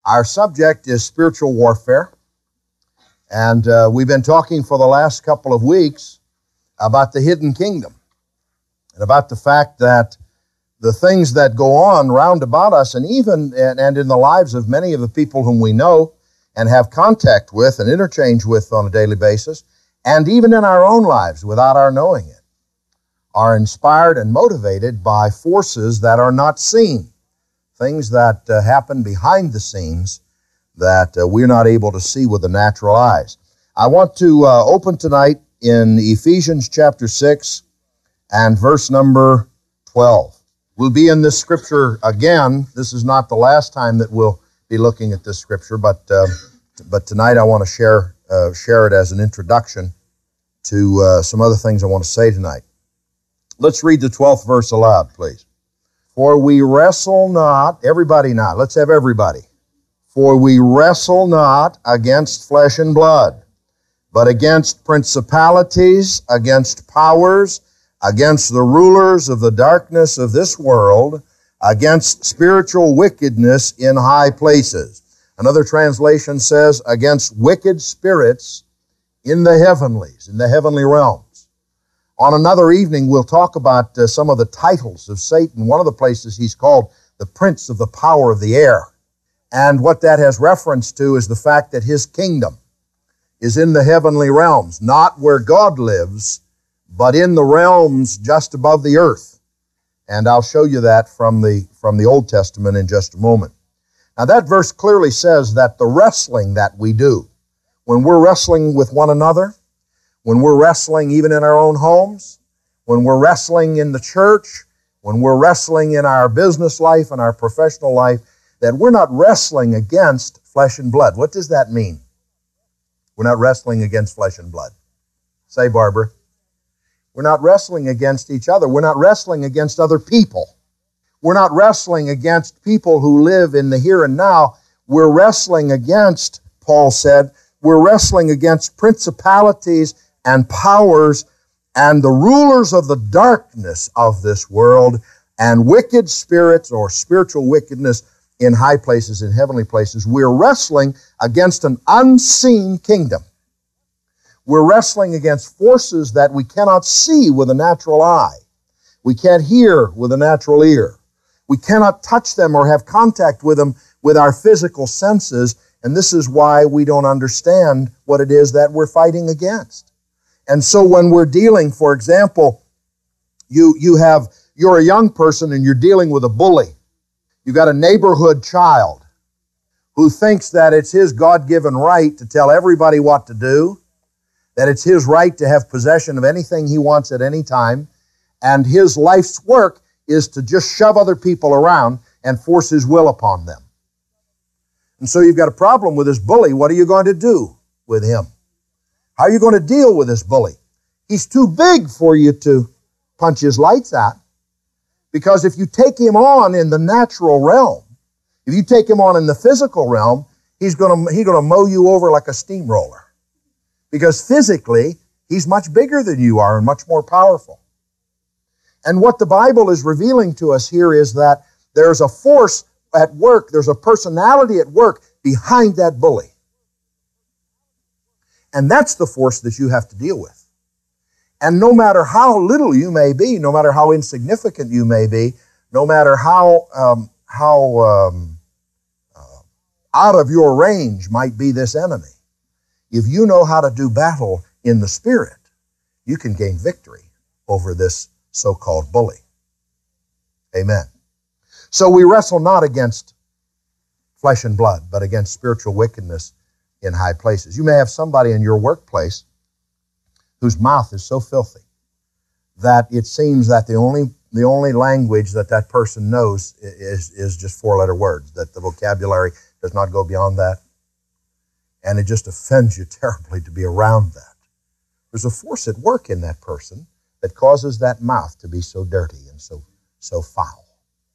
Our subject is spiritual warfare, and we've been talking for the last couple of weeks about the hidden kingdom and about the fact that the things that go on round about us and even and in the lives of many of the people whom we know and have contact with and interchange with on a daily basis, and even in our own lives without our knowing it, are inspired and motivated by forces that are not seen. Things that happen behind the scenes that we're not able to see with the natural eyes. I want to open tonight in Ephesians chapter 6 and verse number 12. We'll be in this scripture again. This is not the last time that we'll be looking at this scripture, but tonight I want to share it as an introduction to some other things I want to say tonight. Let's read the 12th verse aloud, please. For we wrestle not, everybody not, let's have everybody. For we wrestle not against flesh and blood, but against principalities, against powers, against the rulers of the darkness of this world, against spiritual wickedness in high places. Another translation says, against wicked spirits in the heavenlies, in the heavenly realms. On another evening, we'll talk about some of the titles of Satan. One of the places he's called the prince of the power of the air. And what that has reference to is the fact that his kingdom is in the heavenly realms, not where God lives, but in the realms just above the earth. And I'll show you that from the Old Testament in just a moment. Now that verse clearly says that the wrestling that we do, when we're wrestling with one another, when we're wrestling even in our own homes, when we're wrestling in the church, when we're wrestling in our business life and our professional life, that we're not wrestling against flesh and blood. What does that mean? We're not wrestling against flesh and blood. Say, Barbara. We're not wrestling against each other. We're not wrestling against other people. We're not wrestling against people who live in the here and now. We're wrestling against, Paul said, we're wrestling against principalities and powers and the rulers of the darkness of this world and wicked spirits or spiritual wickedness in high places, in heavenly places. We're wrestling against an unseen kingdom. We're wrestling against forces that we cannot see with a natural eye. We can't hear with a natural ear. We cannot touch them or have contact with them with our physical senses, and this is why we don't understand what it is that we're fighting against. And so when we're dealing, for example, you're a young person and you're dealing with a bully. You got a neighborhood child who thinks that it's his God-given right to tell everybody what to do, that it's his right to have possession of anything he wants at any time, and his life's work is to just shove other people around and force his will upon them. And so you've got a problem with this bully. What are you going to do with him? How are you going to deal with this bully? He's too big for you to punch his lights out. Because if you take him on in the natural realm, if you take him on in the physical realm, he's going to mow you over like a steamroller. Because physically, he's much bigger than you are and much more powerful. And what the Bible is revealing to us here is that there's a force at work, there's a personality at work behind that bully. And that's the force that you have to deal with. And no matter how little you may be, no matter how insignificant you may be, no matter how out of your range might be this enemy, if you know how to do battle in the Spirit, you can gain victory over this so-called bully. Amen. So we wrestle not against flesh and blood, but against spiritual wickedness in high places. You may have somebody in your workplace whose mouth is so filthy that it seems that the only language that person knows is just four-letter words, that the vocabulary does not go beyond that. And it just offends you terribly to be around that. There's a force at work in that person that causes that mouth to be so dirty and so foul.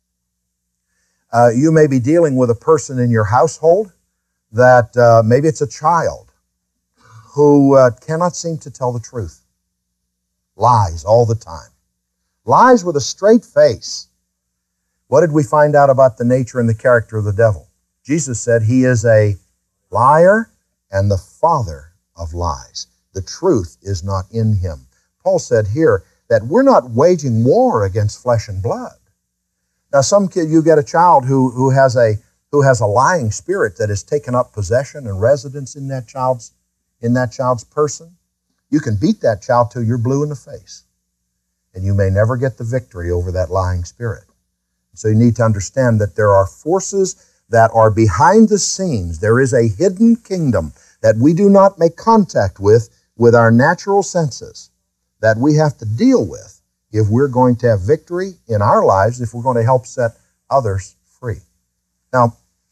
You may be dealing with a person in your household that maybe it's a child who cannot seem to tell the truth. Lies all the time. Lies with a straight face. What did we find out about the nature and the character of the devil? Jesus said he is a liar and the father of lies. The truth is not in him. Paul said here that we're not waging war against flesh and blood. Now, some kid, you get a child who has a lying spirit that has taken up possession and residence in that child's person. You can beat that child till you're blue in the face, and you may never get the victory over that lying spirit. So you need to understand that there are forces that are behind the scenes. There is a hidden kingdom that we do not make contact with our natural senses, that we have to deal with if we're going to have victory in our lives, if we're going to help set others free. Now,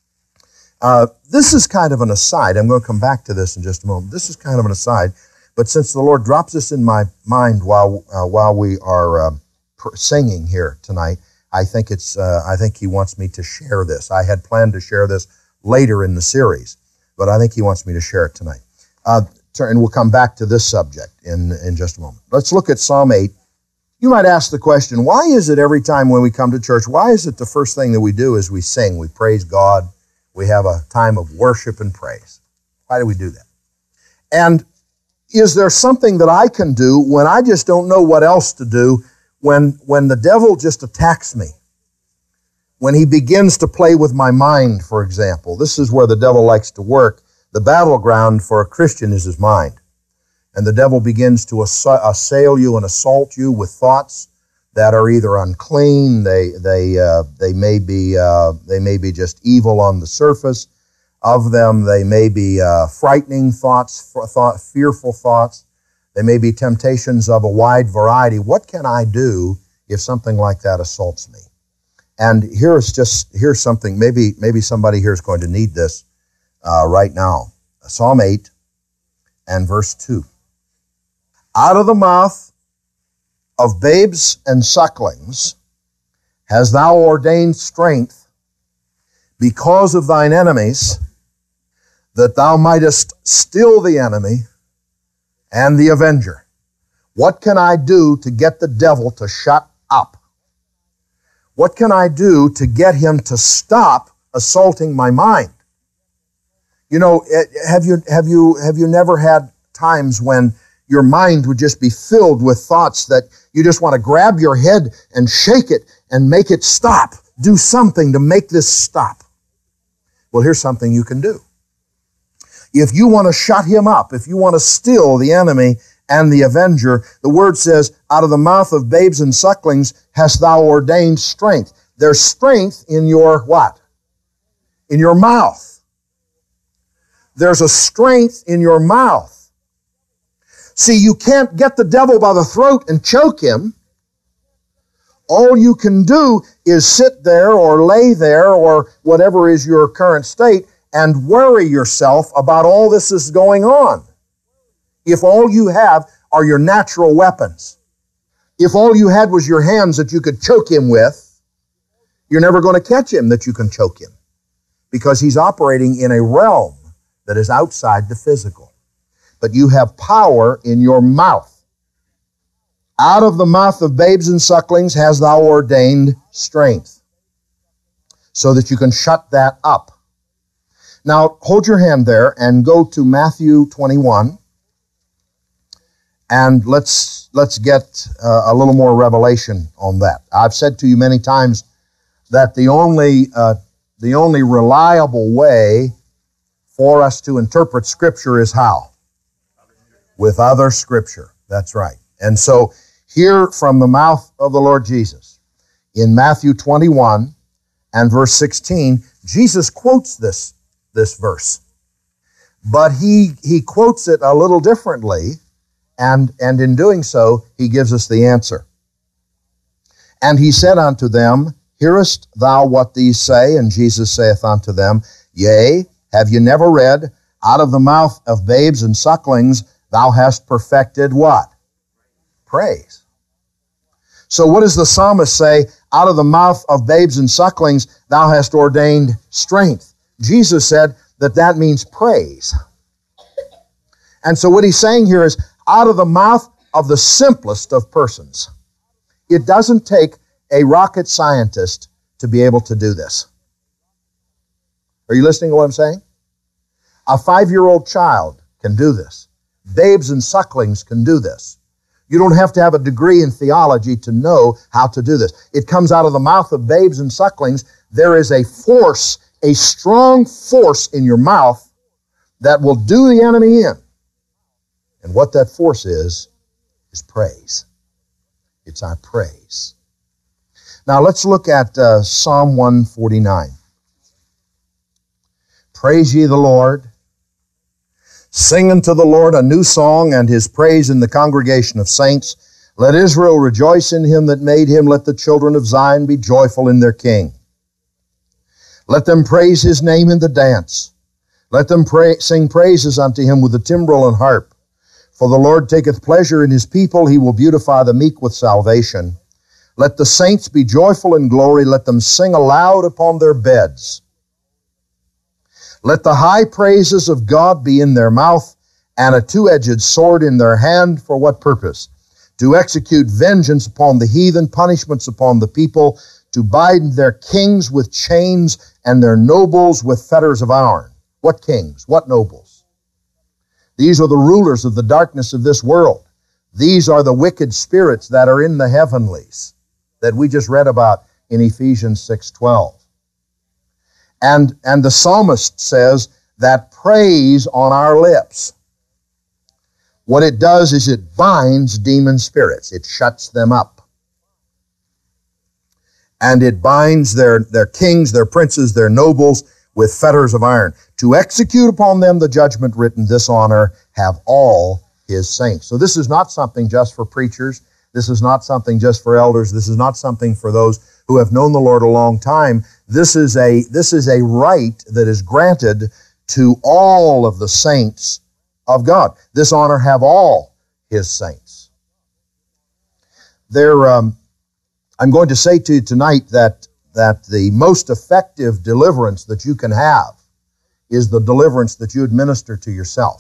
this is kind of an aside. I'm going to come back to this in just a moment. This is kind of an aside, but since the Lord drops this in my mind while we are singing here tonight, I think He wants me to share this. I had planned to share this later in the series, but I think He wants me to share it tonight. And we'll come back to this subject in just a moment. Let's look at Psalm 8. You might ask the question, why is it every time when we come to church, why is it the first thing that we do is we sing, we praise God, we have a time of worship and praise? Why do we do that? And is there something that I can do when I just don't know what else to do, when the devil just attacks me? When he begins to play with my mind, for example. This is where the devil likes to work. The battleground for a Christian is his mind. And the devil begins to assail you and assault you with thoughts that are either unclean, they may be just evil on the surface of them, they may be frightening thoughts, fearful thoughts, they may be temptations of a wide variety. What can I do if something like that assaults me? And here's something, maybe somebody here is going to need this right now. Psalm 8 and verse 2. Out of the mouth of babes and sucklings hast thou ordained strength because of thine enemies, that thou mightest still the enemy and the avenger. What can I do to get the devil to shut up? What can I do to get him to stop assaulting my mind? You know, have you never had times when your mind would just be filled with thoughts that you just want to grab your head and shake it and make it stop? Do something to make this stop. Well, here's something you can do. If you want to shut him up, if you want to still the enemy and the avenger, the word says, out of the mouth of babes and sucklings hast thou ordained strength. There's strength in your what? In your mouth. There's a strength in your mouth. See, you can't get the devil by the throat and choke him. All you can do is sit there or lay there or whatever is your current state and worry yourself about all this is going on. If all you have are your natural weapons, if all you had was your hands that you could choke him with, you're never going to catch him that you can choke him, because he's operating in a realm that is outside the physical. But you have power in your mouth. Out of the mouth of babes and sucklings hast thou ordained strength, so that you can shut that up. Now, hold your hand there and go to Matthew 21, and let's get a little more revelation on that. I've said to you many times that the only reliable way for us to interpret Scripture is how? With other Scripture. That's right. And so here from the mouth of the Lord Jesus, in Matthew 21 and verse 16, Jesus quotes this verse. But he quotes it a little differently, and in doing so, he gives us the answer. And he said unto them, Hearest thou what these say? And Jesus saith unto them, Yea, have you never read, out of the mouth of babes and sucklings thou hast perfected what? Praise. So what does the psalmist say? Out of the mouth of babes and sucklings thou hast ordained strength. Jesus said that means praise. And so what he's saying here is, out of the mouth of the simplest of persons. It doesn't take a rocket scientist to be able to do this. Are you listening to what I'm saying? A 5-year-old child can do this. Babes and sucklings can do this. You don't have to have a degree in theology to know how to do this. It comes out of the mouth of babes and sucklings. There is a force, a strong force in your mouth that will do the enemy in. And what that force is praise. It's our praise. Now let's look at Psalm 149. Praise ye the Lord. Sing unto the Lord a new song, and his praise in the congregation of saints. Let Israel rejoice in him that made him. Let the children of Zion be joyful in their king. Let them praise his name in the dance. Let them sing praises unto him with the timbrel and harp. For the Lord taketh pleasure in his people. He will beautify the meek with salvation. Let the saints be joyful in glory. Let them sing aloud upon their beds. Let the high praises of God be in their mouth, and a two-edged sword in their hand. For what purpose? To execute vengeance upon the heathen, punishments upon the people, to bind their kings with chains, and their nobles with fetters of iron. What kings? What nobles? These are the rulers of the darkness of this world. These are the wicked spirits that are in the heavenlies that we just read about in Ephesians 6:12. And the psalmist says that praise on our lips, what it does is it binds demon spirits. It shuts them up. And it binds their kings, their princes, their nobles with fetters of iron. To execute upon them the judgment written, this honor have all his saints. So this is not something just for preachers. This is not something just for elders. This is not something for those who have known the Lord a long time. This is a right that is granted to all of the saints of God. This honor have all his saints. I'm going to say to you tonight that the most effective deliverance that you can have is the deliverance that you administer to yourself.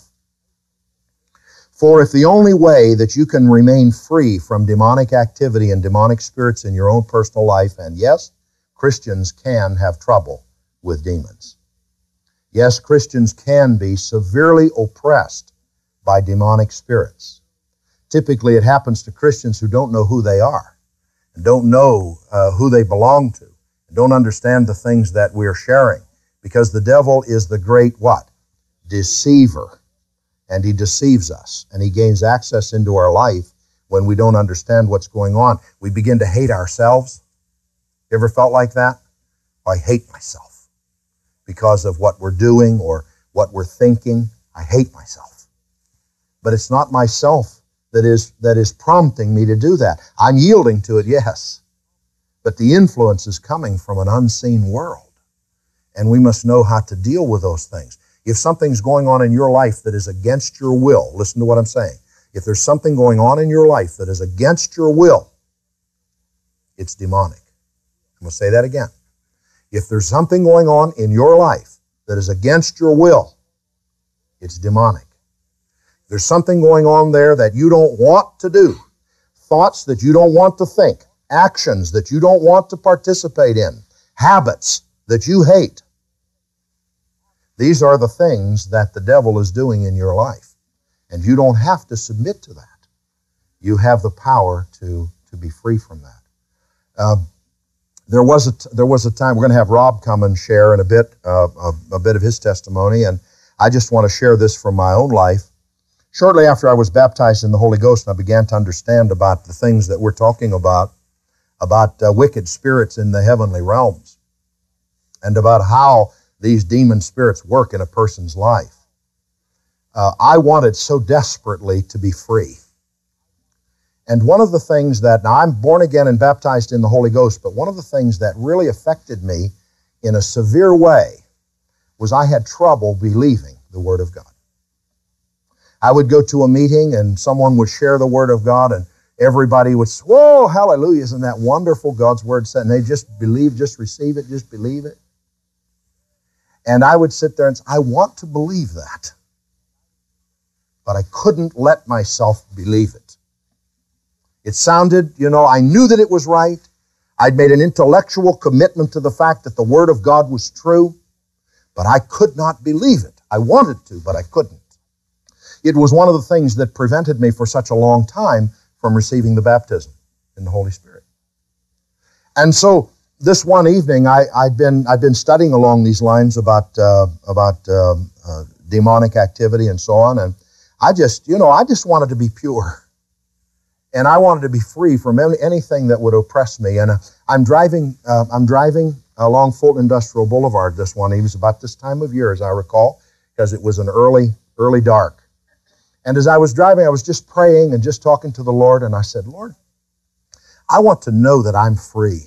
For if the only way that you can remain free from demonic activity and demonic spirits in your own personal life, and yes, Christians can have trouble with demons. Yes, Christians can be severely oppressed by demonic spirits. Typically, it happens to Christians who don't know who they are, and don't know who they belong to, and don't understand the things that we're sharing, because the devil is the great what? Deceiver. And he deceives us, and he gains access into our life when we don't understand what's going on. We begin to hate ourselves. You ever felt like that? I hate myself because of what we're doing or what we're thinking. I hate myself. But it's not myself that is prompting me to do that. I'm yielding to it, yes. But the influence is coming from an unseen world, and we must know how to deal with those things. If something's going on in your life that is against your will, listen to what I'm saying. If there's something going on in your life that is against your will, it's demonic. I'm going to say that again. If there's something going on in your life that is against your will, it's demonic. If there's something going on there that you don't want to do, thoughts that you don't want to think, actions that you don't want to participate in, habits that you hate, these are the things that the devil is doing in your life. And you don't have to submit to that. You have the power to be free from that. There was a time, we're going to have Rob come and share in a bit of his testimony, and I just want to share this from my own life. Shortly after I was baptized in the Holy Ghost, I began to understand about the things that we're talking about wicked spirits in the heavenly realms, and about how these demon spirits work in a person's life. I wanted so desperately to be free. And one of the things that, now I'm born again and baptized in the Holy Ghost, but one of the things that really affected me in a severe way was I had trouble believing the Word of God. I would go to a meeting and someone would share the Word of God and everybody would say, whoa, hallelujah, isn't that wonderful, God's Word said, and they just believe, just receive it, just believe it. And I would sit there and say, I want to believe that, but I couldn't let myself believe it. It sounded, I knew that it was right. I'd made an intellectual commitment to the fact that the Word of God was true, But I could not believe it. I wanted to, but I couldn't. It was one of the things that prevented me for such a long time from receiving the baptism in the Holy Spirit. And so this one evening, I'd been studying along these lines about demonic activity and so on, and I just wanted to be pure. And I wanted to be free from anything that would oppress me. And I'm driving along Fulton Industrial Boulevard this one evening. It was about this time of year, as I recall, because it was an early dark. And as I was driving, I was just praying and just talking to the Lord, and I said, Lord, I want to know that I'm free.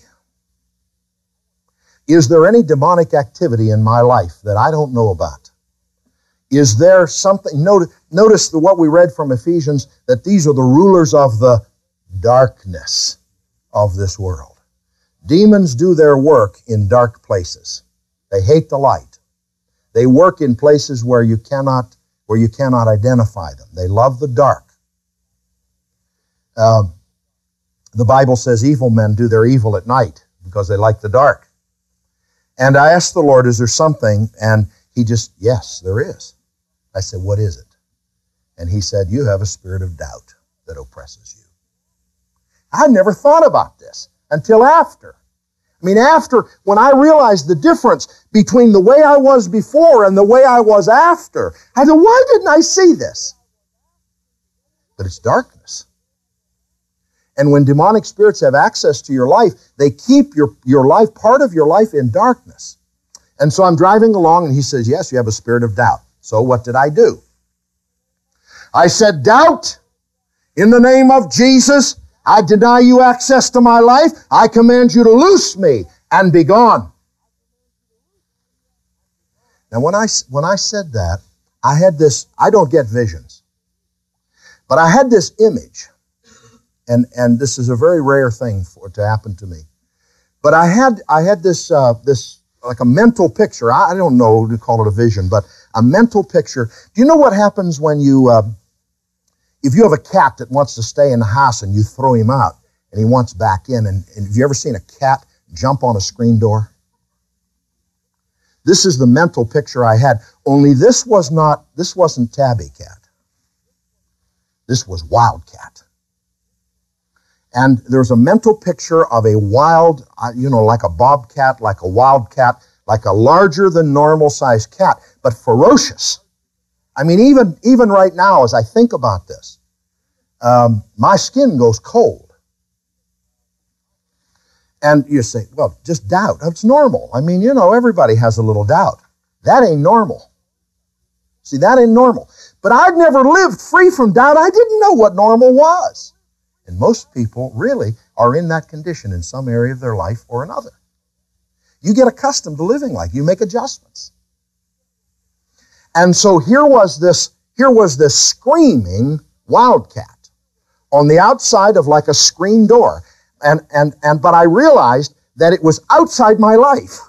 Is there any demonic activity in my life that I don't know about? Is there something? Notice what we read from Ephesians, that these are the rulers of the darkness of this world. Demons do their work in dark places. They hate the light. They work in places where you cannot identify them. They love the dark. The Bible says evil men do their evil at night because they like the dark. And I asked the Lord, is there something? And He just, yes, there is. I said, what is it? And He said, you have a spirit of doubt that oppresses you. I never thought about this until after. When I realized the difference between the way I was before and the way I was after, I said, why didn't I see this? But it's darkness. And when demonic spirits have access to your life, they keep your life, part of your life, in darkness. And so I'm driving along, and He says, yes, you have a spirit of doubt. So what did I do? I said, doubt, in the name of Jesus, I deny you access to my life. I command you to loose me and be gone. Now, when I said that, I had this, I don't get visions, but I had this image, and this is a very rare thing for it to happen to me. But I had this like a mental picture. I don't know to call it a vision, but a mental picture. Do you know what happens when if you have a cat that wants to stay in the house and you throw him out and he wants back in, and have you ever seen a cat jump on a screen door? This is the mental picture I had, only this wasn't tabby cat. This was wildcat. And there's a mental picture of a wild, like a bobcat, like a wildcat, like a larger than normal sized cat, but ferocious. Even right now, as I think about this, my skin goes cold. And you say, well, just doubt. It's normal. Everybody has a little doubt. That ain't normal. See, that ain't normal. But I'd never lived free from doubt. I didn't know what normal was. And most people really are in that condition in some area of their life or another. You get accustomed to living like you make adjustments. And so here was this screaming wildcat on the outside of like a screen door. But I realized that it was outside my life.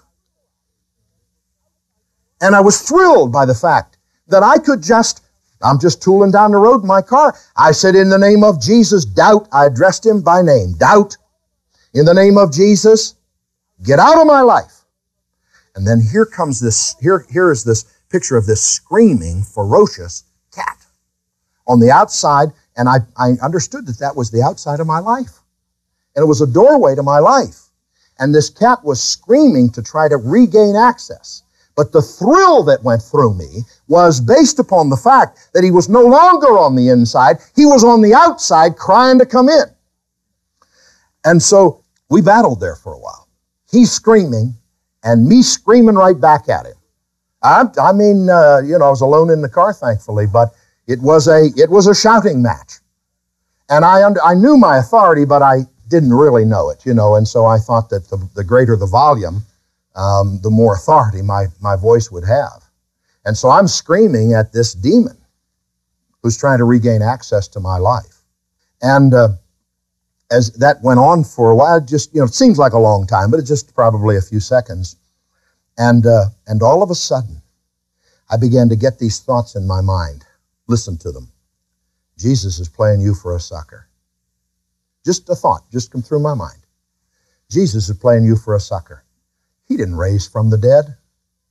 And I was thrilled by the fact that I'm just tooling down the road in my car. I said, in the name of Jesus, doubt. I addressed him by name. Doubt, in the name of Jesus, get out of my life. And then here is this picture of this screaming, ferocious cat on the outside, and I understood that was the outside of my life. And it was a doorway to my life. And this cat was screaming to try to regain access. But the thrill that went through me was based upon the fact that he was no longer on the inside. He was on the outside crying to come in. And so we battled there for a while. He's screaming and me screaming right back at him. I was alone in the car, thankfully, but it was a shouting match. And I knew my authority, but I didn't really know it, and so I thought that the greater the volume, the more authority my voice would have. And so I'm screaming at this demon who's trying to regain access to my life. And as that went on for a while, it seems like a long time, but it's just probably a few seconds. And all of a sudden, I began to get these thoughts in my mind. Listen to them. Jesus is playing you for a sucker. Just a thought just come through my mind. Jesus is playing you for a sucker. He didn't raise from the dead.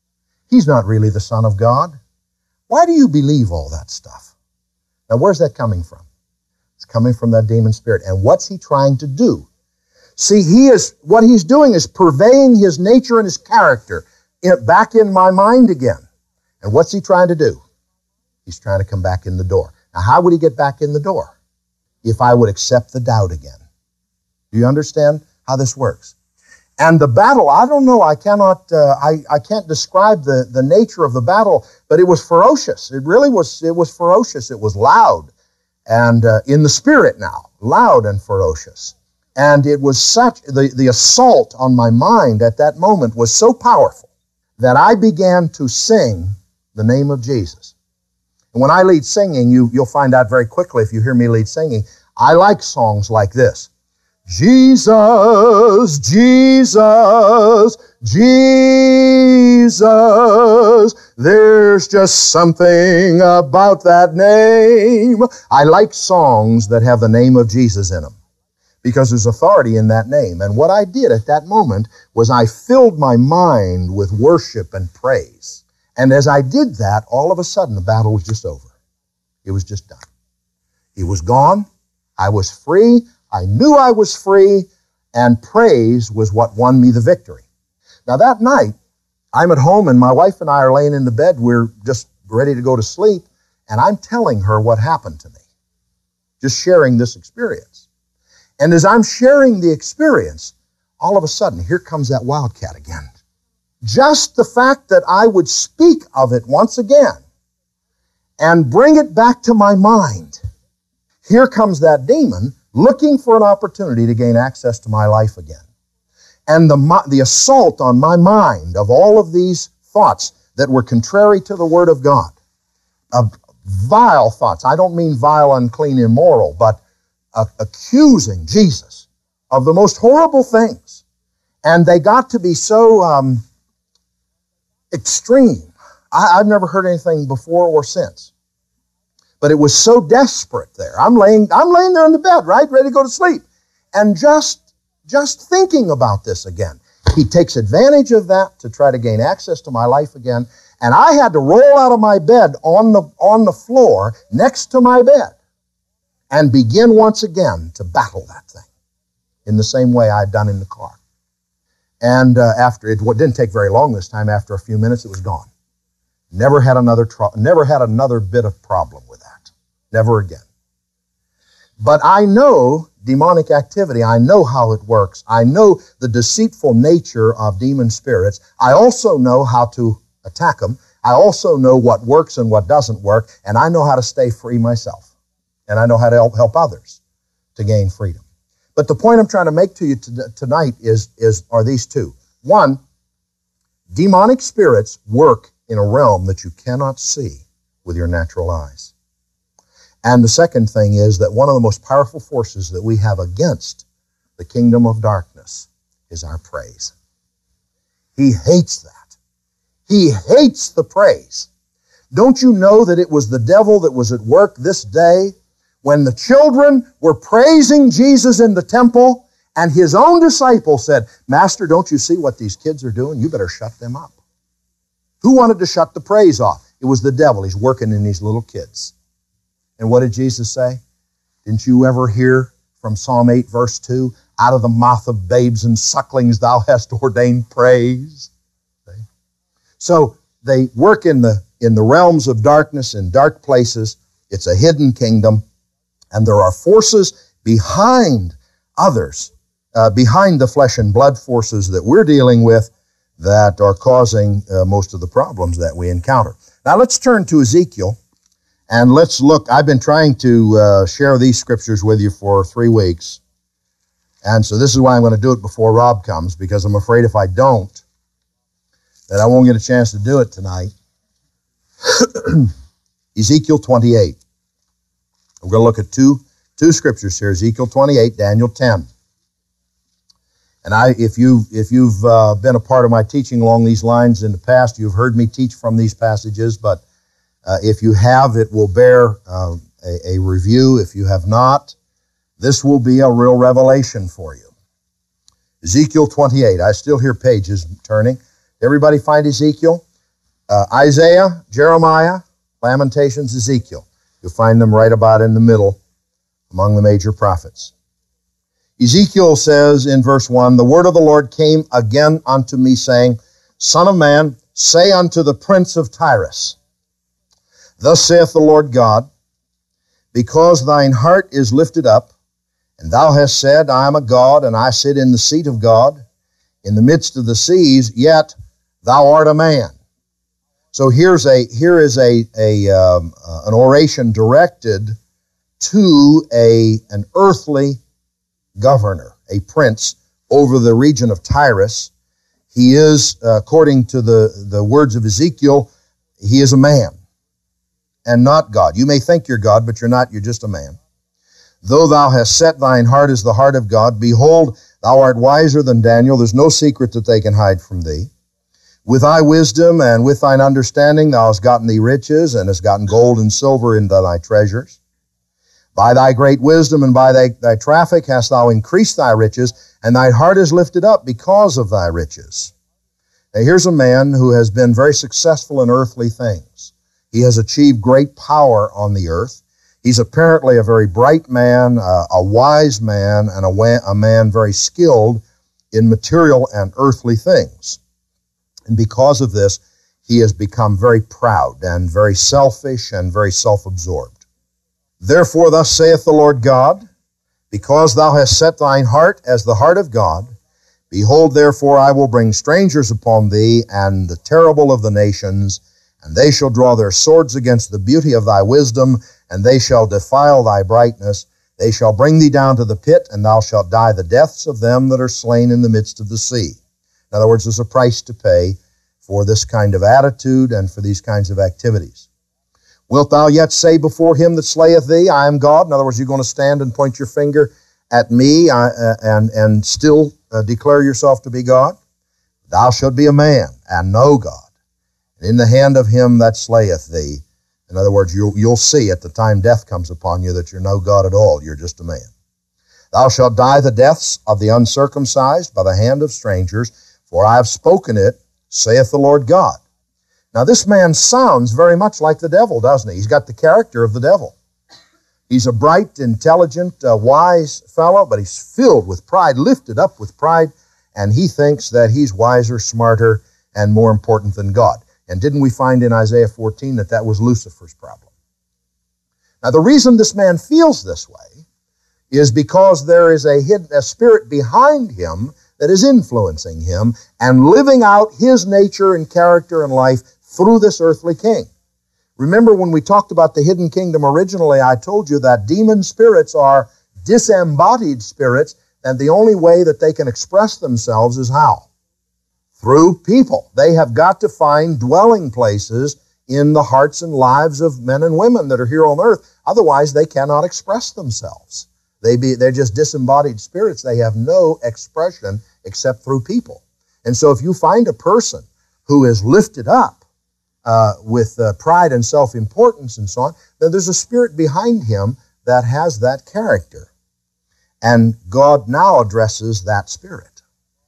He's not really the Son of God. Why do you believe all that stuff? Now, where's that coming from? It's coming from that demon spirit. And what's he trying to do? See, what he's doing is purveying his nature and his character back in my mind again. And what's he trying to do? He's trying to come back in the door. Now, how would he get back in the door? If I would accept the doubt again. Do you understand how this works? And the battle, I don't know, I can't describe the nature of the battle, but it was ferocious. It really was, it was ferocious. It was loud and in the spirit now, loud and ferocious. And it was such, the assault on my mind at that moment was so powerful that I began to sing the name of Jesus. And when I lead singing, you'll find out very quickly if you hear me lead singing, I like songs like this. Jesus, Jesus, Jesus, there's just something about that name. I like songs that have the name of Jesus in them because there's authority in that name. And what I did at that moment was I filled my mind with worship and praise. And as I did that, all of a sudden the battle was just over. It was just done. It was gone. I was free. I knew I was free, and praise was what won me the victory. Now that night, I'm at home and my wife and I are laying in the bed. We're just ready to go to sleep, and I'm telling her what happened to me, just sharing this experience. And as I'm sharing the experience, all of a sudden, here comes that wildcat again. Just the fact that I would speak of it once again and bring it back to my mind, here comes that demon looking for an opportunity to gain access to my life again. And the assault on my mind of all of these thoughts that were contrary to the Word of God, of vile thoughts. I don't mean vile, unclean, immoral, but accusing Jesus of the most horrible things. And they got to be so extreme. I've never heard anything before or since. But it was so desperate there. I'm laying there in the bed, right, ready to go to sleep. And just thinking about this again. He takes advantage of that to try to gain access to my life again. And I had to roll out of my bed on the floor next to my bed and begin once again to battle that thing in the same way I had done in the car. And after it didn't take very long this time. After a few minutes, it was gone. Never had another bit of problem with that. Never again. But I know demonic activity. I know how it works. I know the deceitful nature of demon spirits. I also know how to attack them. I also know what works and what doesn't work. And I know how to stay free myself. And I know how to help others to gain freedom. But the point I'm trying to make to you tonight are these two. One, demonic spirits work in a realm that you cannot see with your natural eyes. And the second thing is that one of the most powerful forces that we have against the kingdom of darkness is our praise. He hates that. He hates the praise. Don't you know that it was the devil that was at work this day when the children were praising Jesus in the temple and his own disciples said, Master, don't you see what these kids are doing? You better shut them up. Who wanted to shut the praise off? It was the devil. He's working in these little kids. And what did Jesus say? Didn't you ever hear from Psalm 8, verse 2, out of the mouth of babes and sucklings thou hast ordained praise? Okay. So they work in the realms of darkness, in dark places. It's a hidden kingdom. And there are forces behind others, behind the flesh and blood forces that we're dealing with that are causing most of the problems that we encounter. Now let's turn to Ezekiel. And let's look. I've been trying to share these scriptures with you for 3 weeks. And so this is why I'm going to do it before Rob comes, because I'm afraid if I don't, that I won't get a chance to do it tonight. Ezekiel 28. We're going to look at two scriptures here, Ezekiel 28, Daniel 10. And if you've been a part of my teaching along these lines in the past, you've heard me teach from these passages, but if you have, it will bear a review. If you have not, this will be a real revelation for you. Ezekiel 28. I still hear pages turning. Everybody find Ezekiel? Isaiah, Jeremiah, Lamentations, Ezekiel. You'll find them right about in the middle among the major prophets. Ezekiel says in verse 1, "The word of the Lord came again unto me, saying, Son of man, say unto the prince of Tyrus, Thus saith the Lord God, Because thine heart is lifted up, and thou hast said, I am a God, and I sit in the seat of God, in the midst of the seas, yet thou art a man." So here is an oration directed to an earthly governor, a prince over the region of Tyrus. He is, according to the words of Ezekiel, he is a man and not God. You may think you're God, but you're not. You're just a man. "Though thou hast set thine heart as the heart of God, behold, thou art wiser than Daniel. There's no secret that they can hide from thee. With thy wisdom and with thine understanding thou hast gotten thee riches, and hast gotten gold and silver into thy treasures. By thy great wisdom and by thy traffic hast thou increased thy riches, and thy heart is lifted up because of thy riches." Now here's a man who has been very successful in earthly things. He has achieved great power on the earth. He's apparently a very bright man, a wise man, and a man very skilled in material and earthly things. And because of this, he has become very proud and very selfish and very self-absorbed. "Therefore thus saith the Lord God, Because thou hast set thine heart as the heart of God, behold, therefore I will bring strangers upon thee, and the terrible of the nations, and they shall draw their swords against the beauty of thy wisdom, and they shall defile thy brightness. They shall bring thee down to the pit, and thou shalt die the deaths of them that are slain in the midst of the sea." In other words, there's a price to pay for this kind of attitude and for these kinds of activities. "Wilt thou yet say before him that slayeth thee, I am God?" In other words, you're going to stand and point your finger at me and still declare yourself to be God? "Thou shalt be a man and no God, and in the hand of him that slayeth thee." In other words, you'll see at the time death comes upon you that you're no God at all. You're just a man. "Thou shalt die the deaths of the uncircumcised by the hand of strangers, for I have spoken it, saith the Lord God." Now this man sounds very much like the devil, doesn't he? He's got the character of the devil. He's a bright, intelligent, wise fellow, but he's filled with pride, lifted up with pride, and he thinks that he's wiser, smarter, and more important than God. And didn't we find in Isaiah 14 that was Lucifer's problem? Now the reason this man feels this way is because there is a spirit behind him that is influencing him and living out his nature and character and life through this earthly king. Remember when we talked about the hidden kingdom originally, I told you that demon spirits are disembodied spirits, and the only way that they can express themselves is how? Through people. They have got to find dwelling places in the hearts and lives of men and women that are here on earth. Otherwise, they cannot express themselves. They're just disembodied spirits. They have no expression except through people. And so if you find a person who is lifted up with pride and self-importance and so on, then there's a spirit behind him that has that character. And God now addresses that spirit.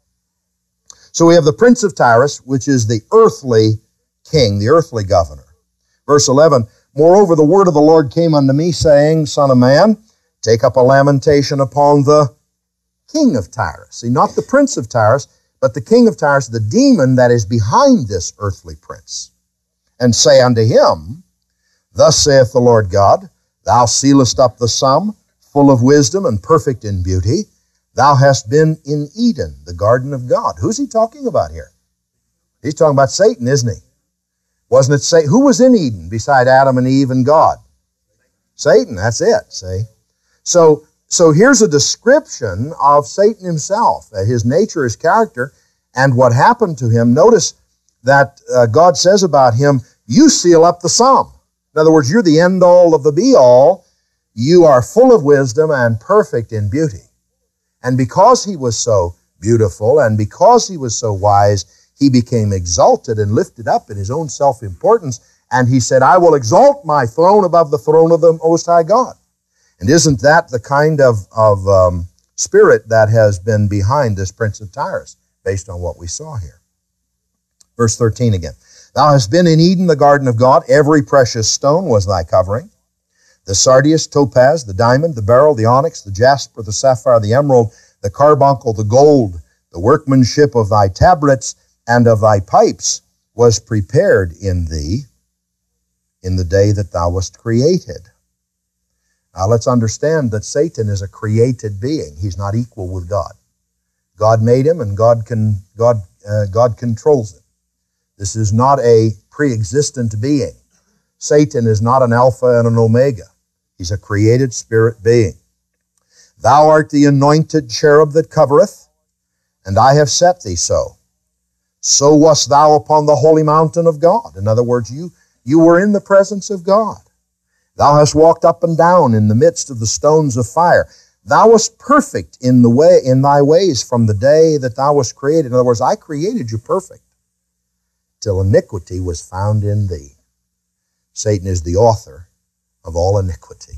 So we have the prince of Tyrus, which is the earthly king, the earthly governor. Verse 11, "Moreover, the word of the Lord came unto me, saying, Son of man, take up a lamentation upon the king of Tyrus." See, not the prince of Tyrus, but the king of Tyrus, the demon that is behind this earthly prince. "And say unto him, Thus saith the Lord God, Thou sealest up the sum, full of wisdom and perfect in beauty. Thou hast been in Eden, the garden of God." Who's he talking about here? He's talking about Satan, isn't he? Wasn't it Satan? Who was in Eden beside Adam and Eve and God? Satan, that's it, see? So here's a description of Satan himself, his nature, his character, and what happened to him. Notice that God says about him, "You seal up the sum." In other words, you're the end all of the be all. You are full of wisdom and perfect in beauty. And because he was so beautiful and because he was so wise, he became exalted and lifted up in his own self-importance. And he said, "I will exalt my throne above the throne of the Most High God." And isn't that the kind of spirit that has been behind this prince of Tyrus, based on what we saw here? Verse 13 again. Thou hast been in Eden, the garden of God. Every precious stone was thy covering. The sardius, topaz, the diamond, the beryl, the onyx, the jasper, the sapphire, the emerald, the carbuncle, the gold, the workmanship of thy tabrets and of thy pipes was prepared in thee in the day that thou wast created. Now let's understand that Satan is a created being. He's not equal with God. God made him, and God controls him. This is not a pre-existent being. Satan is not an alpha and an omega. He's a created spirit being. Thou art the anointed cherub that covereth, and I have set thee so. So wast thou upon the holy mountain of God. In other words, you were in the presence of God. Thou hast walked up and down in the midst of the stones of fire. Thou wast perfect in thy ways from the day that thou wast created. In other words, I created you perfect till iniquity was found in thee. Satan is the author of all iniquity.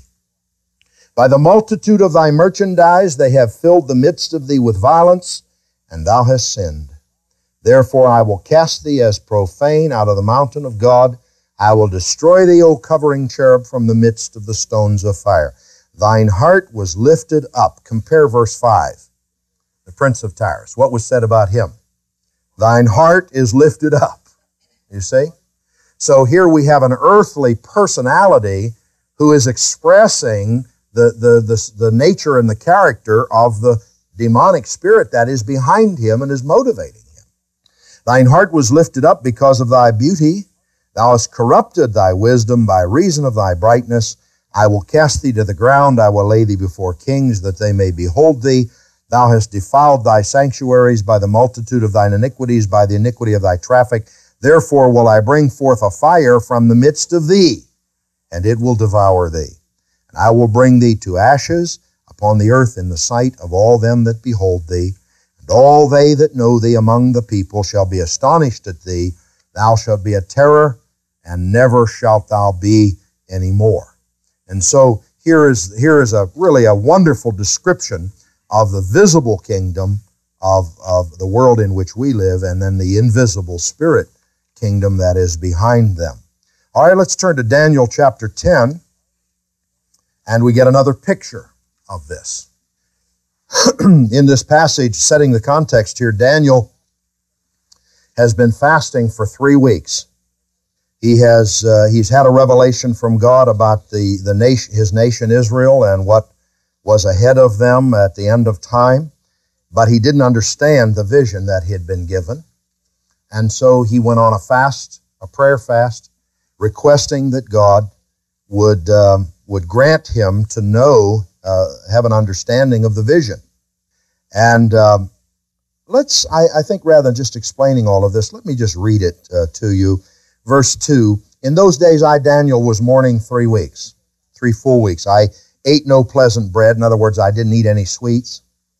By the multitude of thy merchandise they have filled the midst of thee with violence, and thou hast sinned. Therefore I will cast thee as profane out of the mountain of God. I will destroy thee, O covering cherub, from the midst of the stones of fire. Thine heart was lifted up. Compare verse 5. The prince of Tyrus. What was said about him? Thine heart is lifted up. You see? So here we have an earthly personality who is expressing the nature and the character of the demonic spirit that is behind him and is motivating him. Thine heart was lifted up because of thy beauty. Thou hast corrupted thy wisdom by reason of thy brightness. I will cast thee to the ground. I will lay thee before kings, that they may behold thee. Thou hast defiled thy sanctuaries by the multitude of thine iniquities, by the iniquity of thy traffic. Therefore will I bring forth a fire from the midst of thee, and it will devour thee. And I will bring thee to ashes upon the earth in the sight of all them that behold thee. And all they that know thee among the people shall be astonished at thee. Thou shalt be a terror, and never shalt thou be any more. And so here is a really a wonderful description of the visible kingdom of the world in which we live, and then the invisible spirit kingdom that is behind them. All right, let's turn to Daniel chapter 10, and we get another picture of this. In this passage, setting the context here, Daniel has been fasting for 3 weeks. He's had a revelation from God about the nation, his nation Israel, and what was ahead of them at the end of time, but he didn't understand the vision that he had been given. And so he went on a prayer fast, requesting that God would grant him to know, have an understanding of the vision. And I think rather than just explaining all of this, let me just read it to you. Verse 2, in those days I, Daniel, was mourning 3 weeks, 3 full weeks. I ate no pleasant bread. In other words, I didn't eat any sweets.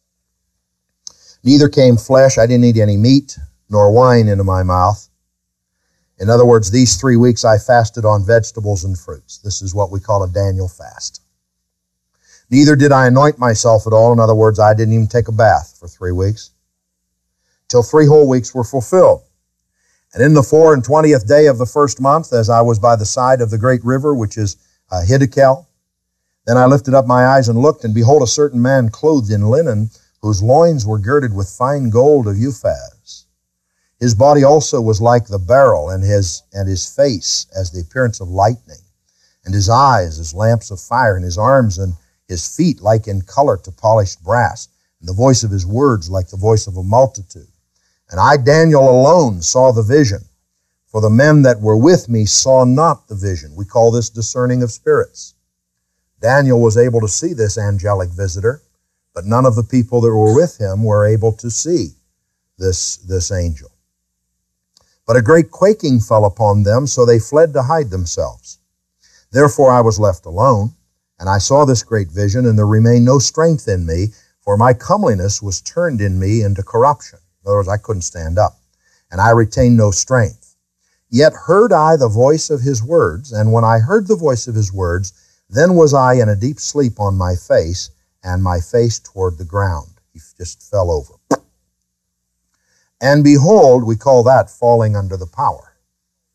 Neither came flesh. I didn't eat any meat, nor wine into my mouth. In other words, these 3 weeks I fasted on vegetables and fruits. This is what we call a Daniel fast. Neither did I anoint myself at all. In other words, I didn't even take a bath for 3 weeks, till 3 whole weeks were fulfilled. And in the 24th day of the first month, as I was by the side of the great river, which is Hiddekel, then I lifted up my eyes and looked, and behold, a certain man clothed in linen, whose loins were girded with fine gold of Uphaz. His body also was like the beryl, and his face as the appearance of lightning, and his eyes as lamps of fire, and his arms and his feet like in color to polished brass, and the voice of his words like the voice of a multitude. And I, Daniel, alone saw the vision, for the men that were with me saw not the vision. We call this discerning of spirits. Daniel was able to see this angelic visitor, but none of the people that were with him were able to see this angel. But a great quaking fell upon them, so they fled to hide themselves. Therefore I was left alone, and I saw this great vision, and there remained no strength in me, for my comeliness was turned in me into corruption. In other words, I couldn't stand up, and I retained no strength. Yet heard I the voice of his words, and when I heard the voice of his words, then was I in a deep sleep on my face, and my face toward the ground. He just fell over. And behold, we call that falling under the power.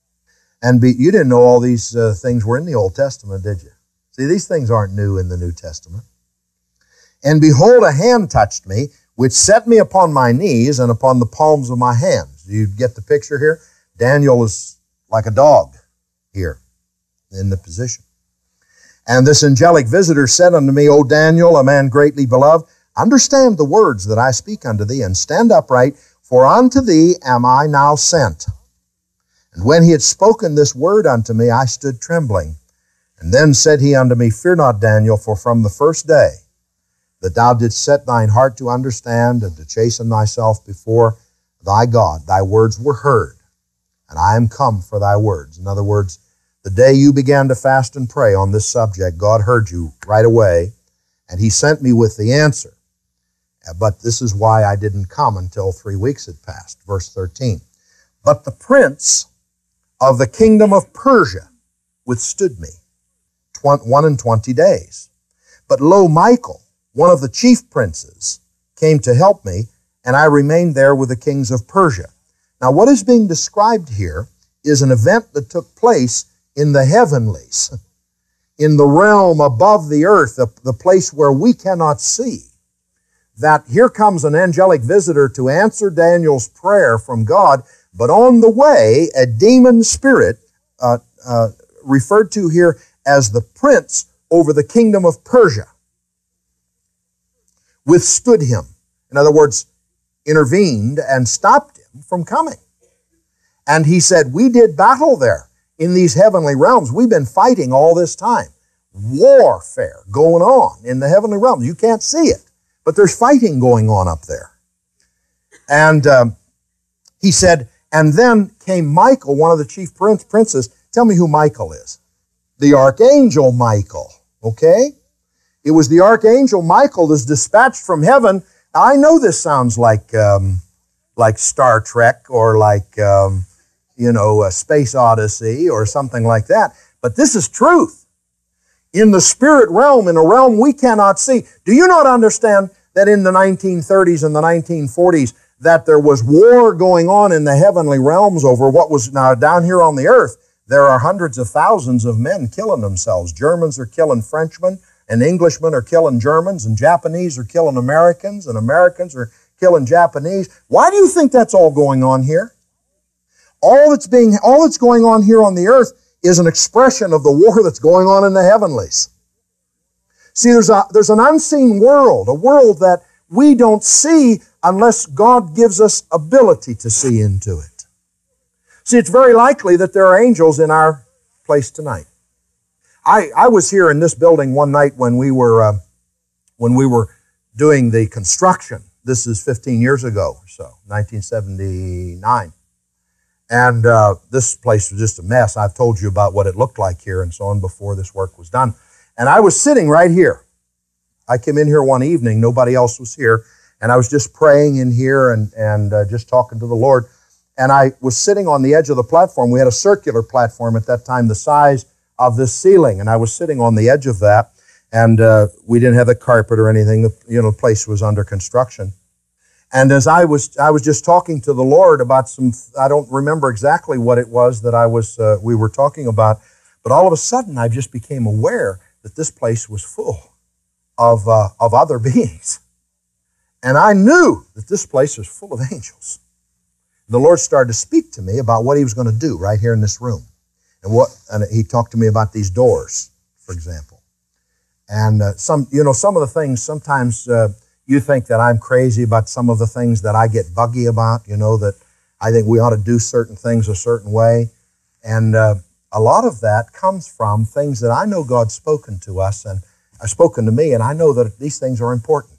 And you didn't know all these things were in the Old Testament, did you? See, these things aren't new in the New Testament. And behold, a hand touched me, which set me upon my knees and upon the palms of my hands. Do you get the picture here? Daniel is like a dog here in the position. And this angelic visitor said unto me, O Daniel, a man greatly beloved, understand the words that I speak unto thee, and stand upright, for unto thee am I now sent. And when he had spoken this word unto me, I stood trembling. And then said he unto me, Fear not, Daniel, for from the first day that thou didst set thine heart to understand and to chasten thyself before thy God, thy words were heard, and I am come for thy words. In other words, the day you began to fast and pray on this subject, God heard you right away, and he sent me with the answer. But this is why I didn't come until 3 weeks had passed. Verse 13. But the prince of the kingdom of Persia withstood me 21 days. But lo, Michael, one of the chief princes, came to help me, and I remained there with the kings of Persia. Now, what is being described here is an event that took place in the heavenlies, in the realm above the earth, the place where we cannot see. That here comes an angelic visitor to answer Daniel's prayer from God, but on the way, a demon spirit, referred to here as the prince over the kingdom of Persia, withstood him. In other words, intervened and stopped him from coming. And he said, we did battle there in these heavenly realms. We've been fighting all this time. Warfare going on in the heavenly realms. You can't see it, but there's fighting going on up there. And he said, and then came Michael, one of the chief princes. Tell me who Michael is. The archangel Michael, okay? It was the archangel Michael that's dispatched from heaven. I know this sounds like Star Trek or like, a Space Odyssey or something like that. But this is truth. In the spirit realm, in a realm we cannot see. Do you not understand that in the 1930s and the 1940s that there was war going on in the heavenly realms over what was now down here on the earth? There are hundreds of thousands of men killing themselves. Germans are killing Frenchmen, and Englishmen are killing Germans, and Japanese are killing Americans, and Americans are killing Japanese. Why do you think that's all going on here? All that's going on here on the earth is an expression of the war that's going on in the heavenlies. See, there's an unseen world, a world that we don't see unless God gives us ability to see into it. See, it's very likely that there are angels in our place tonight. I was here in this building one night when we were doing the construction. This is 15 years ago or so, 1979. And this place was just a mess. I've told you about what it looked like here and so on before this work was done. And I was sitting right here. I came in here one evening, nobody else was here, and I was just praying in here and just talking to the Lord. And I was sitting on the edge of the platform. We had a circular platform at that time, the size of this ceiling, and I was sitting on the edge of that, and we didn't have the carpet or anything. The place was under construction. And as I was just talking to the Lord about I don't remember exactly what it was that we were talking about, but all of a sudden I just became aware that this place was full of other beings. And I knew that this place was full of angels. The Lord started to speak to me about what he was going to do right here in this room. And he talked to me about these doors, for example. And some of the things, sometimes you think that I'm crazy about some of the things that I get buggy about, that I think we ought to do certain things a certain way. And a lot of that comes from things that I know God's spoken to us and spoken to me, and I know that these things are important.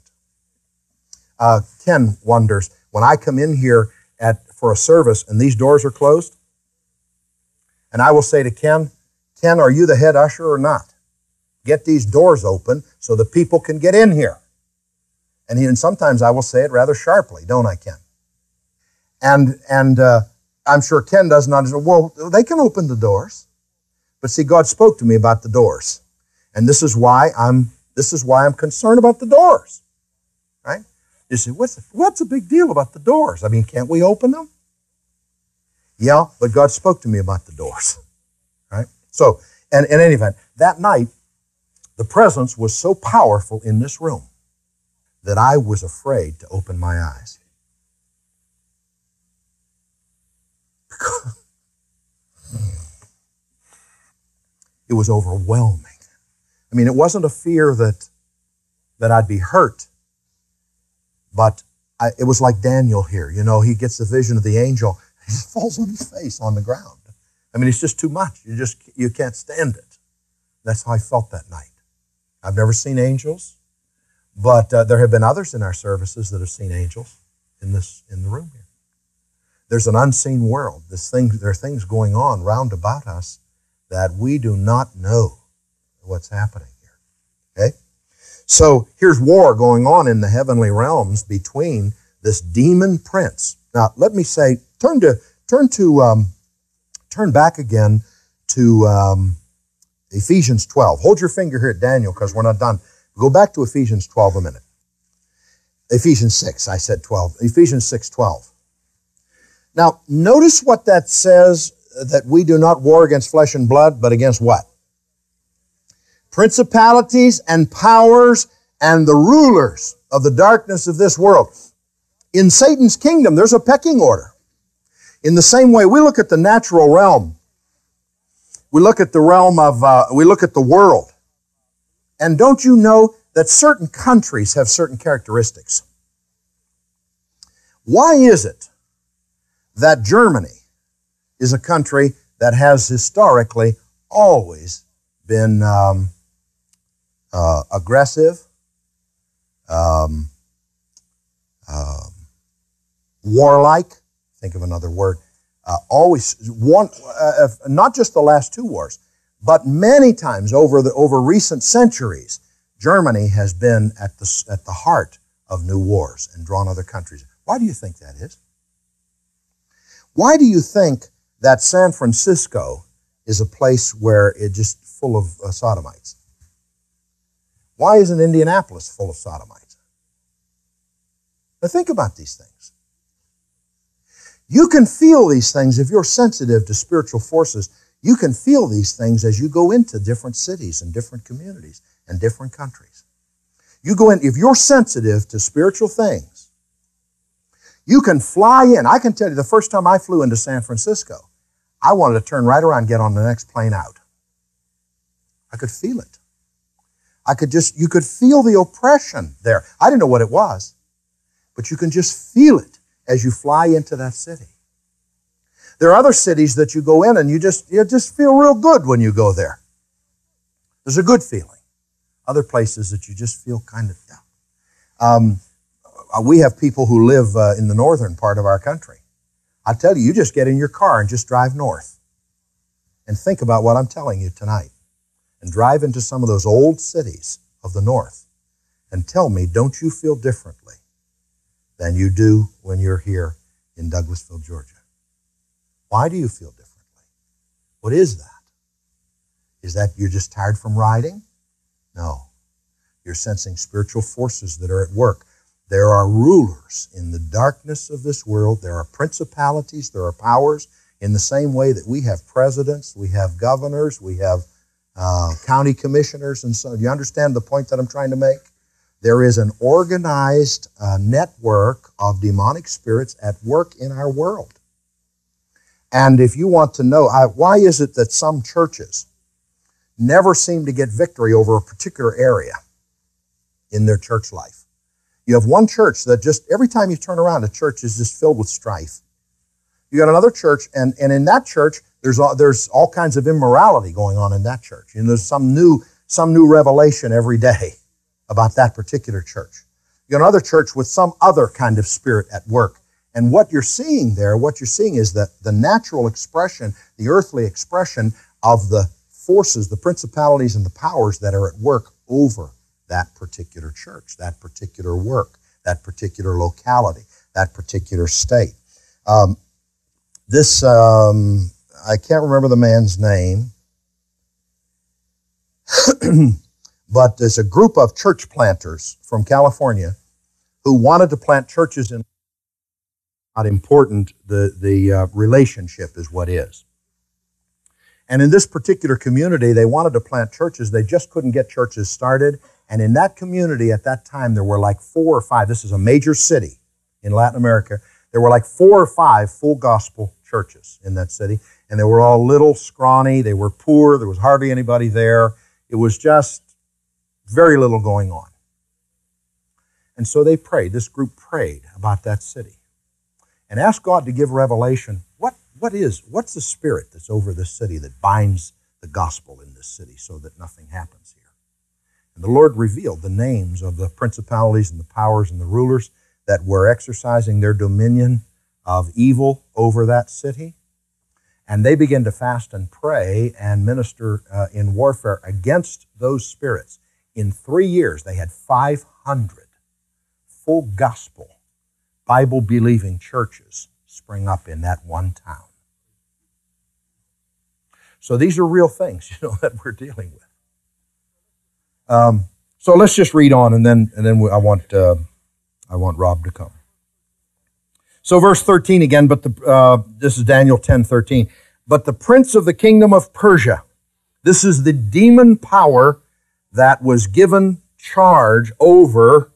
Ken wonders, when I come in here for a service and these doors are closed, and I will say to Ken, are you the head usher or not? Get these doors open so the people can get in here. And sometimes I will say it rather sharply, don't I, Ken? And I'm sure Ken doesn't understand. Well, they can open the doors. But see, God spoke to me about the doors. And this is why I'm concerned about the doors. Right? You say, what's the big deal about the doors? I mean, can't we open them? Yeah, but God spoke to me about the doors. So, and in any event, that night, the presence was so powerful in this room that I was afraid to open my eyes. It was overwhelming. I mean, it wasn't a fear that I'd be hurt, but it was like Daniel here. You know, he gets the vision of the angel. He just falls on his face on the ground. I mean, it's just too much. You can't stand it. That's how I felt that night. I've never seen angels, but there have been others in our services that have seen angels in the room here. There's an unseen world. There are things going on round about us that we do not know what's happening here. Okay? So here's war going on in the heavenly realms between this demon prince. Now, let me say, turn back again to Ephesians 12. Hold your finger here at Daniel because we're not done. Go back to Ephesians 12 a minute. Ephesians 6, I said 12. Ephesians 6:12. Now, notice what that says, that we do not war against flesh and blood, but against what? Principalities and powers and the rulers of the darkness of this world. In Satan's kingdom, there's a pecking order. In the same way, we look at the natural realm. We look at the realm of, we look at the world. And don't you know that certain countries have certain characteristics? Why is it that Germany is a country that has historically always been aggressive, warlike? Think of another word. Always one, not just the last two wars, but many times over recent centuries, Germany has been at the heart of new wars and drawn other countries. Why do you think that is? Why do you think that San Francisco is a place where it's just full of sodomites? Why isn't Indianapolis full of sodomites? Now think about these things. You can feel these things if you're sensitive to spiritual forces. You can feel these things as you go into different cities and different communities and different countries. You go in, if you're sensitive to spiritual things, you can fly in. I can tell you the first time I flew into San Francisco, I wanted to turn right around and get on the next plane out. I could feel it. You could feel the oppression there. I didn't know what it was, but you can just feel it as you fly into that city. There are other cities that you go in and you just feel real good when you go there. There's a good feeling. Other places that you just feel kind of down. We have people who live in the northern part of our country. I tell you, you just get in your car and just drive north and think about what I'm telling you tonight and drive into some of those old cities of the north and tell me, don't you feel differently than you do when you're here in Douglasville, Georgia? Why do you feel differently? What is that? Is that you're just tired from riding? No. You're sensing spiritual forces that are at work. There are rulers in the darkness of this world. There are principalities. There are powers in the same way that we have presidents, we have governors, we have county commissioners, and so. Do you understand the point that I'm trying to make? There is an organized network of demonic spirits at work in our world. And if you want to know, why is it that some churches never seem to get victory over a particular area in their church life? You have one church that just, every time you turn around, the church is just filled with strife. You got another church, and in that church, there's all kinds of immorality going on in that church. And there's some new revelation every day about that particular church. You got another church with some other kind of spirit at work. And what you're seeing is that the natural expression, the earthly expression of the forces, the principalities and the powers that are at work over that particular church, that particular work, that particular locality, that particular state. I can't remember the man's name, but there's a group of church planters from California who wanted to plant churches in. Not important, the relationship is what is. And in this particular community, they wanted to plant churches. They just couldn't get churches started. And in that community at that time, there were like 4 or 5. This is a major city in Latin America. There were like 4 or 5 full gospel churches in that city. And they were all little, scrawny. They were poor. There was hardly anybody there. It was just very little going on. And so they prayed. This group prayed about that city and asked God to give revelation. What's the spirit that's over this city that binds the gospel in this city so that nothing happens here? And the Lord revealed the names of the principalities and the powers and the rulers that were exercising their dominion of evil over that city. And they began to fast and pray and minister in warfare against those spirits. In 3 years, they had 500 full gospel, Bible-believing churches spring up in that one town. So these are real things, that we're dealing with. So let's just read on, and then I want Rob to come. So verse 13 again, but this is Daniel 10:13. But the prince of the kingdom of Persia, this is the demon power that was given charge over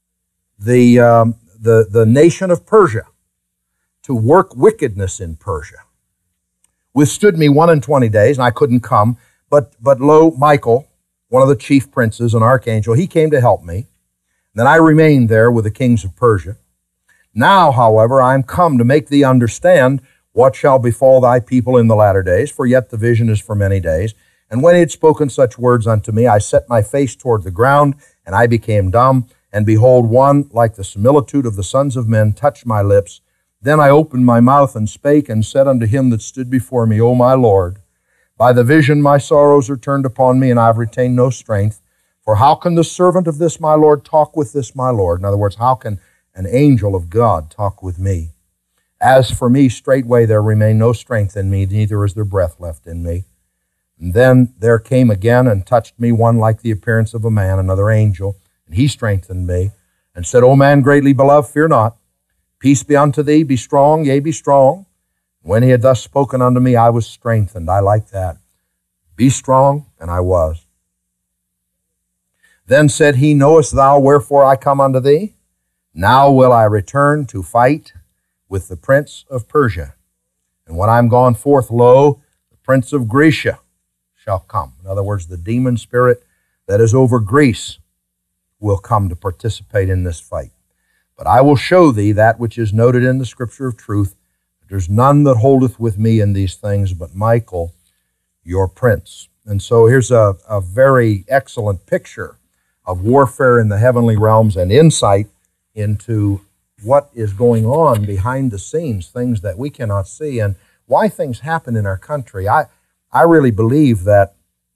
the nation of Persia to work wickedness in Persia, withstood me 21 days, and I couldn't come. But lo, Michael, one of the chief princes, an archangel, he came to help me. Then I remained there with the kings of Persia. Now, however, I am come to make thee understand what shall befall thy people in the latter days, for yet the vision is for many days. And when he had spoken such words unto me, I set my face toward the ground, and I became dumb. And behold, one like the similitude of the sons of men touched my lips. Then I opened my mouth and spake, and said unto him that stood before me, O my Lord, by the vision my sorrows are turned upon me, and I have retained no strength. For how can the servant of this my Lord talk with this my Lord? In other words, how can an angel of God talk with me? As for me, straightway there remained no strength in me, neither is there breath left in me. And then there came again and touched me one like the appearance of a man, another angel, and he strengthened me, and said, O man greatly beloved, fear not. Peace be unto thee, be strong, yea, be strong. When he had thus spoken unto me, I was strengthened. I like that. Be strong, and I was. Then said he, Knowest thou wherefore I come unto thee? Now will I return to fight with the prince of Persia. And when I am gone forth, lo, the prince of Grecia shall come. In other words, the demon spirit that is over Greece will come to participate in this fight. But I will show thee that which is noted in the scripture of truth. There's none that holdeth with me in these things, but Michael, your prince. And so here's a very excellent picture of warfare in the heavenly realms and insight into what is going on behind the scenes, things that we cannot see, and why things happen in our country. I really believe that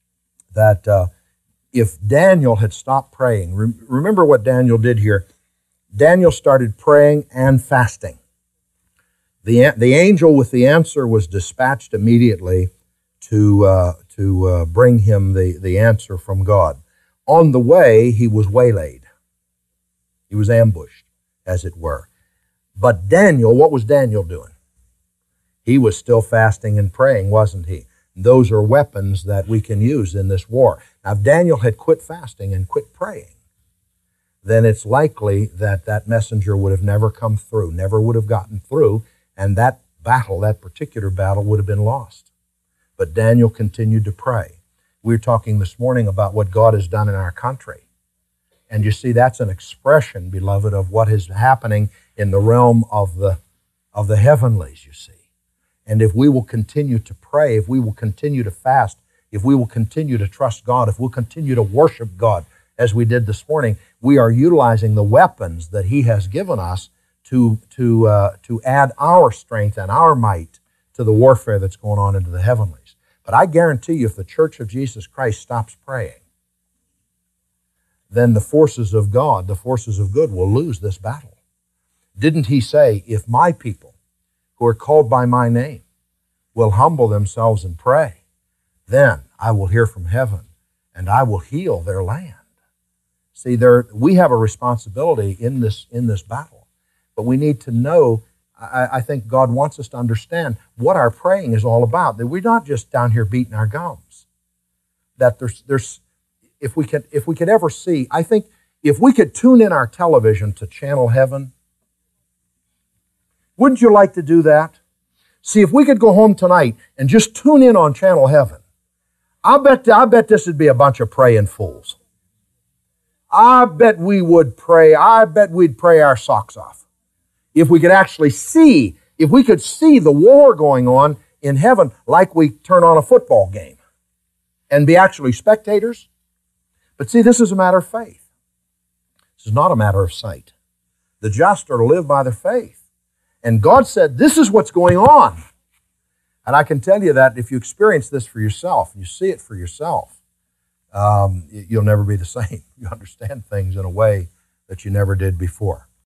if Daniel had stopped praying, remember what Daniel did here. Daniel started praying and fasting. The angel with the answer was dispatched immediately to bring him the answer from God. On the way, he was waylaid. He was ambushed, as it were. But Daniel, what was Daniel doing? He was still fasting and praying, wasn't he? Those are weapons that we can use in this war. Now, if Daniel had quit fasting and quit praying, then it's likely that that messenger would have never come through, never would have gotten through, and that battle, that particular battle, would have been lost. But Daniel continued to pray. We were talking this morning about what God has done in our country. And you see, that's an expression, beloved, of what is happening in the realm of the heavenlies, you see. And if we will continue to pray, if we will continue to fast, if we will continue to trust God, if we'll continue to worship God, as we did this morning, we are utilizing the weapons that He has given us to add our strength and our might to the warfare that's going on into the heavenlies. But I guarantee you, if the Church of Jesus Christ stops praying, then the forces of God, the forces of good, will lose this battle. Didn't He say, if my people who are called by my name will humble themselves and pray, then I will hear from heaven and I will heal their land. See, we have a responsibility in this battle, but we need to know I think God wants us to understand what our praying is all about, that we're not just down here beating our gums. That there's if we could ever see, I think if we could tune in our television to Channel Heaven, wouldn't you like to do that? See, if we could go home tonight and just tune in on Channel Heaven, I bet this would be a bunch of praying fools. I bet we would pray. I bet we'd pray our socks off. If we could actually see, if we could see the war going on in heaven like we turn on a football game and be actually spectators. But see, this is a matter of faith. This is not a matter of sight. The just are to live by their faith. And God said, this is what's going on. And I can tell you that if you experience this for yourself, you see it for yourself, you'll never be the same. You understand things in a way that you never did before.